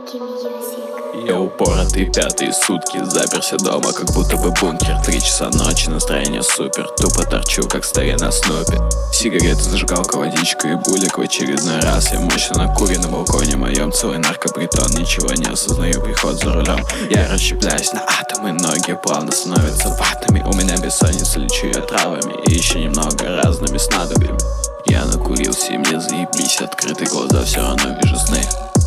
Я упоротый пятые сутки, заперся дома, как будто бы бункер. 3 часа ночи, настроение супер, тупо торчу, как старина Снупи. Сигареты, зажигалка, водичка и булик. В очередной раз я мощно накурен на балконе моем. Целый наркопритон, ничего не осознаю, приход за рулем. Я расщепляюсь на атомы, ноги плавно становятся ватами. У меня бессонница, лечу я травами и еще немного разными снадобьями. Я накурился и мне заебись, открытые глаза, все равно вижу сны.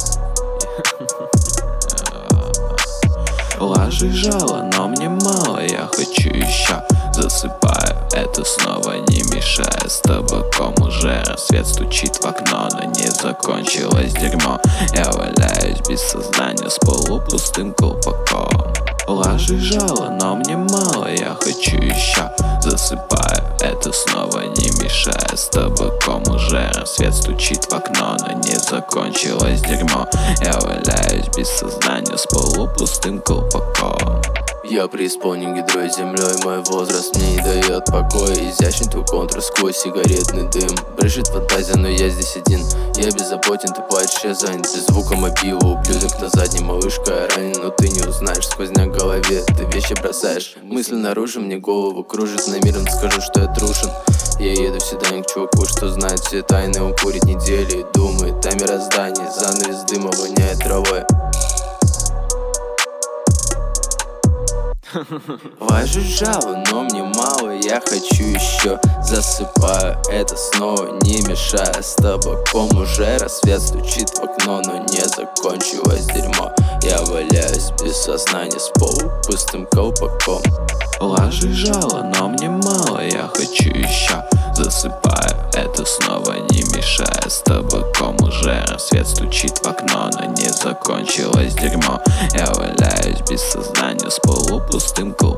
Ложь жало, но мне мало, я хочу еще. Засыпаю, это снова не мешая. С табаком уже рассвет стучит в окно, но не закончилось дерьмо. Я валяюсь без сознания с полупустым колпаком. Ложь жало, но мне мало, я хочу еще. Засыпаю, это снова не мешая. С табаком уже рассвет стучит в окно, но не закончилось дерьмо. Я валяюсь без сознания с полупустым колпаком. Я преисполнен гидрой землей, мой возраст мне не дает покоя. Изящный твой контур сквозь сигаретный дым. Брежет фантазия, но я здесь один. Я беззаботен, ты плачешь, я занят. Без звука мобила, ублюдок на заднем, малышка, я ранен. Но ты не узнаешь, сквозняк в голове, ты вещи бросаешь. Мысли наружу, мне голову кружит, намерен скажу, что я трушен. Я еду всегда не к чуваку, что знает все тайны. Он курит недели и думает о мироздании. Занавес дыма воняет травой. Важу жало, но мне мало, я хочу еще. Засыпаю, это снова не мешая. С табаком уже рассвет стучит в окно, но не закончилось дерьмо. Я валяюсь без сознания с полупустым колпаком. Ложь жало, но мне мало, я хочу еще. Засыпаю, это снова не мешая. С табаком уже рассвет стучит в окно, но не закончилось дерьмо. Я валяюсь без сознания с полупустым колпаком.